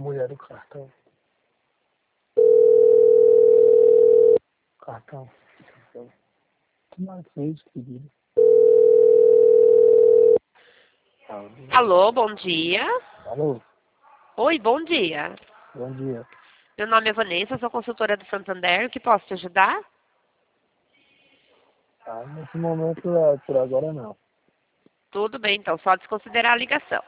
Mulher do cartão. Cartão. Que mais fez, querido? Alô, bom dia. Alô, Oi, bom dia. bom dia. Meu nome é Vanessa, sou consultora do Santander. O que posso te ajudar? Nesse momento, por agora não. Tudo bem, então, só desconsiderar a ligação.